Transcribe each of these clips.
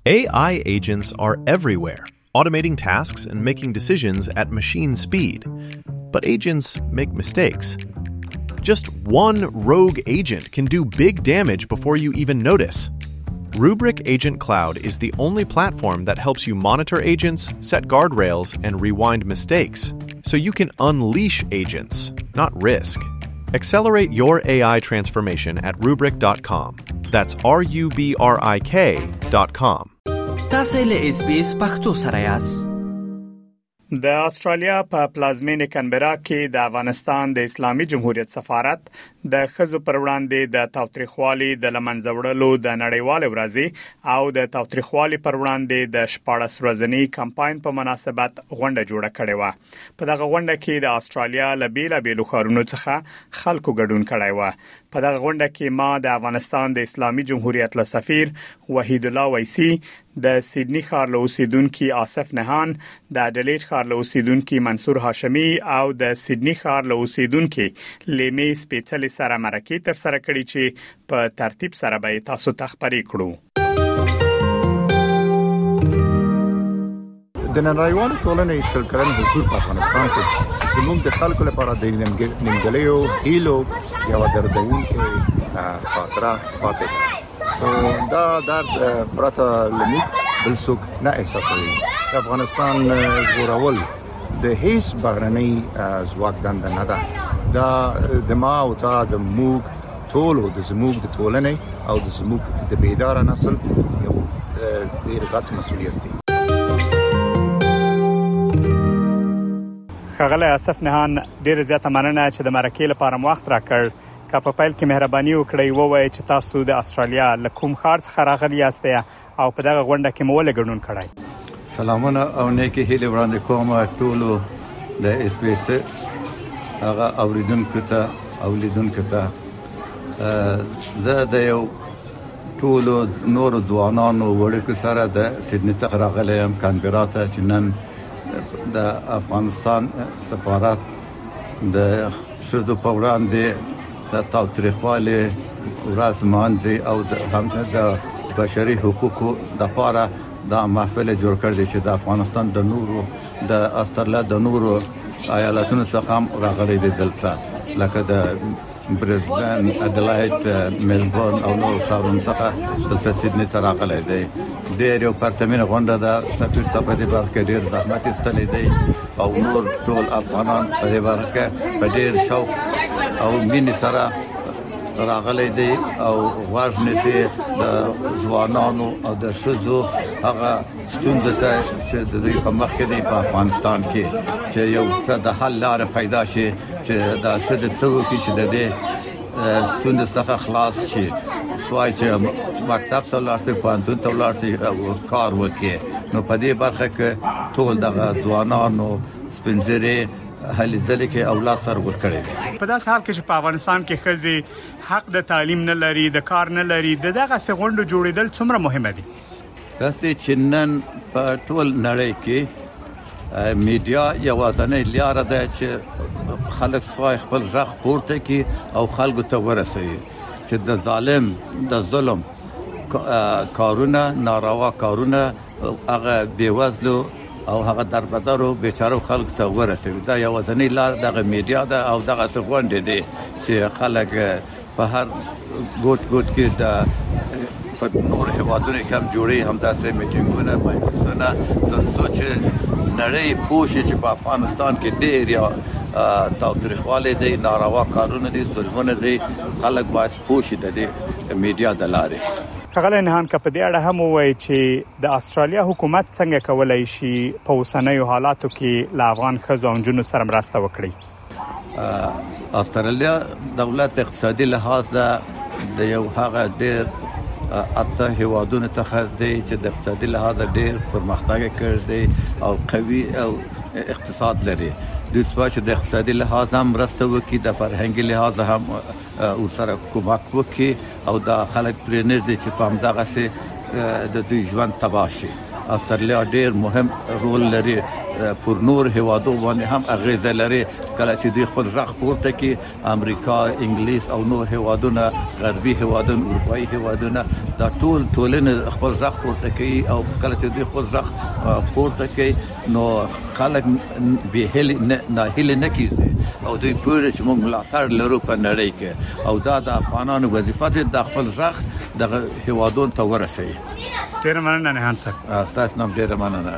AI agents are everywhere, automating tasks and making decisions at machine speed. But agents make mistakes. Just one rogue agent can do big damage before you even notice. Rubrik Agent Cloud is the only platform that helps you monitor agents, set guardrails, and rewind mistakes, so you can unleash agents, not risk. Accelerate your AI transformation at Rubrik.com. That's RUBRIK.com. تاسو له SBS پښتو سره یاست. د استرالیا په پلازمینه کانبرا کې د افغانستان د اسلامي جمهوریت سفارت د خزو پر وړاندې د تاوتریخوالي د لمنځوړلو د نړیوال ورځې او د تاوتریخوالي پر وړاندې د 14 ورځنی کمپاین په مناسبت غونډه جوړه کړې و. په دغه غونډه کې د استرالیا له بیلابېلو ښارونو څخه خلکو ګډون کړی و. په دغه غونډه کې ما د افغانستان د اسلامي جمهوریت له سفیر وحید الله ویسی، د سیدنی ښار له اوسیدونکو آصف نهان، د اډلیډ ښار له اوسیدونکو منصور هاشمی او د سیدنی ښار له اوسیدونکو لیمې سپیڅلې سره مرکه تر سره کړې چې په ترتیب سره به تاسو ته خبرې کړو. د نړیوالو ټولنې شرکران حضور په افغانستان کې زموږ د خلکو لپاره د نیمګړیو هیلو یو دردونکې خاطره پاتې ده. دا درد پرته لموږ بل څوک نه احساسوي. د افغانستان ژغورول د هیڅ بهرنۍ ځواک دنده نه ده. دا د ما او تا د موږ ټولو د زموږ د ټولنې او د زموږ د بیدار نسل یو ډېر غټ مسؤلیت دی. ښاغلی آصف نهان، ډېر زیاته مننه چې د مرکې لپاره وخت راکړ. که په پیل کې مهرباني وکړئ ووایئ چې تاسو د استرالیا له کوم ښار څخه راغلي یاست او په دغه غونډه کې مو ولې ګډون کړی؟ سلامونه او نیکې هیلې وړاندې کوم ټولو د اس بي اس هغه اوریدونکو ته او لیدونکو ته. زه د یو ټولو نورو ځوانانو وړکو سره د سیدنی څخه راغلی یم کانبرا ته چې نن د افغانستان سفارت د ښځو په وړاندې د تاوتریخوالي ورځ مانځي او د بشري حقوقو لپاره دا محفل جوړ کړی چې د افغانستان د نورو د استرالیا د نورو ایالتونو څخه هم راغلي دي دلته، لکه د برزبن، اډلایډ، ملبورن او نور ښارونو څخه دلته سیدنی ته راغلي دي. ډېر یو پرتمینه غونډه ده. سفیر صاحب دې برخه کې ډېر زحمت ایستلی دی او نور ټول افغانان په دې برخه کې په ډېر شوق او مینې سره راغلي دي او غواړي چې د ځوانانو او د ښځو هغه ستونزې ته چې د دوی په مخ کې دي په افغانستان کې چې یو څه د حل لاره پیدا شي، چې د ښځې څه وکړي چې د دې ستونزې څخه خلاص شي. سوای چې مکتب ته ولاړ شي، پوهنتون ته ولاړ شي او کار وکړي. نو په دې برخه کې ټول دغه ځوانانو سپینځري هلي ځلې کې اولاد سره ورکړي دي. په داسې حال کې چې په افغانستان کې ښځې حق د تعلیم نه لري، د کار نه لري، دغه غونډو جوړېدل څومره مهمه دي؟ داسې چې نن په ټول نړۍ کې میډیا یوازینۍ لاره ده چې خلک خپل غږ پورته کړي او خلکو ته ورسوي چې د ظالم د ظلم کارونه، ناروا کارونه هغه بیوزلو او هغه دربدارو بیچارو خلک ته ورسوي. دا یوازینۍ لاره دغه میډیا ده او دغه غونډې دي چې خلک په هر ګوټ کې د په نور هیوادونو کې هم جوړي همداسې میټینګونه مایلسونه ترڅو چې نړۍ پوښي چې په افغانستان کې ډېر تاوتریخوالی دی، ناروا کارونه دي، ظلمونه دي. خلک باید پوښي د دې میډیا د لارې. ښاغلی نهان، که په دې اړه هم ووایي چې د استرالیا حکومت څنګه کولی شي په اوسنیو حالاتو کې له افغان ښځو او نجونو سره مرسته وکړي؟ استرالیا دولت اقتصادي لحاظ د یو هغه ډېر اته هیوادونو څخه دی چې د اقتصادي لحاظ ډېر پرمختګ کړی دی او قوي او اقتصاد لري. د سپاش د اقتصادي لحاظ هم مرسته وکړي، د فرهنګي لحاظ هم ورسره کومک وکړي او د خلک پرې نه دي چې په همدغه سي د دوی ژوند تباه شي. استرالیا ډیر مهم رول لري پر نور هوادو باندې هم اغیزه لري کله چې دوی خپل ځخ پورته کوي امریکا انګلیس او نور هوادونه غربي هوادونه اروپאי هوادونه دا ټولنه خپل ځخ پورته کوي او کله چې دوی خپل ځخ پورته کوي نو خلک به نه هله نه کیږي او دوی پوره چې موږ ملاتړ لرو په نړۍ کې او دا د افغانانو وظیفه ده د خپل ځخ د هوادون ته ورسوي. ډیر مننه نه هانسه تاسو نام ډیر مننه.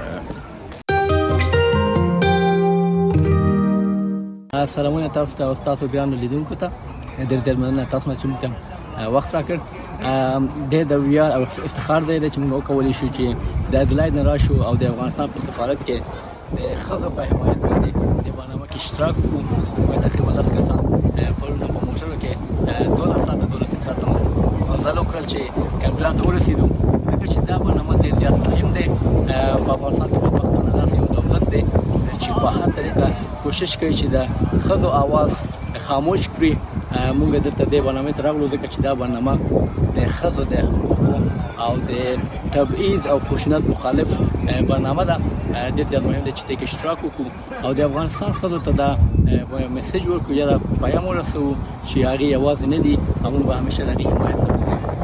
سلامونه تاسو ته او تاسو ګران لیدونکو ته ډېر مننه تاسو چې موږ وخت راکړ. د ویاړ او افتخار دی چې موږ وکولای شو چې د ادلایت نه راشو او د افغانستان په سفارت کې د خزه په حمایت باندې د برنامه کې اشتراک وکړو. تقریبا 10 کسان پرونه په موټر کې 12 ساعت مزل وکړل چې کانبرا ته ورسېدو. ځکه چې دا برنامه ډېر زیات مهم دی په افغانستان کې. په پښتانه داسې یو دولت دی چې په هر طریقه کوشش کوي چې د خزو आवाज خاموش کړي. موږ دلته د برنامه ته راغلو ځکه چې دا برنامه د خزو د حقوقو او د تبعیض او خشونت مخالف برنامه ده. د دې مهم دی چې تاسو اشتراک وکړو او د افغانستان خزو ته دا میسج ورکړو یا پیغام ورسو چې هغه आवाज نه دي او موږ همیشه د هغې حمایت کوو.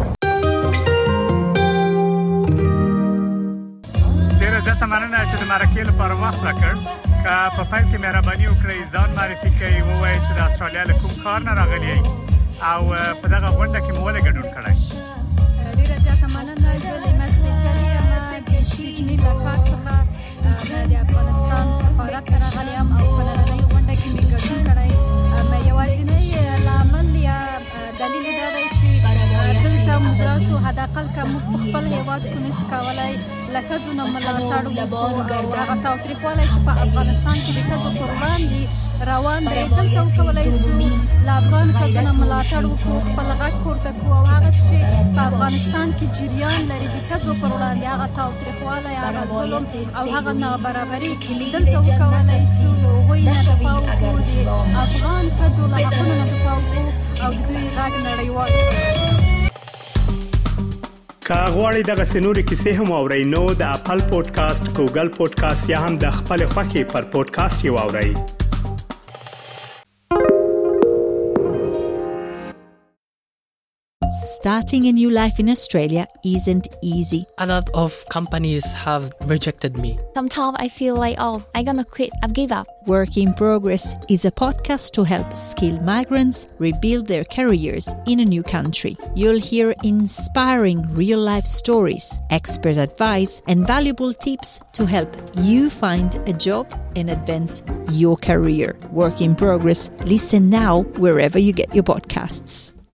ډیره زیاته مننه چې د مرکې لپاره وخت راکړ. که په پیل کې مهرباني وکړئ ځان معرفي کړئ ووایئ چې د استرالیا له کوم کار نه راغلي او په دغه غونډه کې مو ولې ګډون کړی. ډیره زیاته مننه. زه د مسؤلیت یم د سیډني له ښار څخه د افغانستان سفارت ته راغلی یم او په نننۍ غونډه کې مې ګډون کړی. یوازینی لامل یا دلیل دا دی چې دلته موږ راسو حداقل که موږ په خپل هېواد کې نشو کولی له ښځو نه ملاتړ وکړو او هغه تاوتریخوالی چې په افغانستان کې د ښځو پر وړاندې روان دی دلته وکولی شو له افغان ښځو نه ملاتړ وکړو، خپل غږ پورته کړو او هغه چې په افغانستان کې جریان لري د ښځو پر وړاندې هغه تاوتریخوالی، هغه ظلم او هغه نابرابري دلته وکولی شو له هغوی نه دفاع وکړو، د افغان ښځو له حقونو نه دفاع وکړو او د دوی غږ نړیوال کړو. که غواړئ دغه سنوري کیسې هم واورئ نو د اپل پودکاسټ، ګوګل پودکاسټ یا هم د خپل خوښې پر پودکاسټ یې واورئ. Starting a new life in Australia isn't easy. A lot of companies have rejected me. Sometimes I feel like, I'm gonna quit, I've given up. Work in Progress is a podcast to help skilled migrants rebuild their careers in a new country. You'll hear inspiring real-life stories, expert advice, and valuable tips to help you find a job and advance your career. Work in Progress. Listen now wherever you get your podcasts.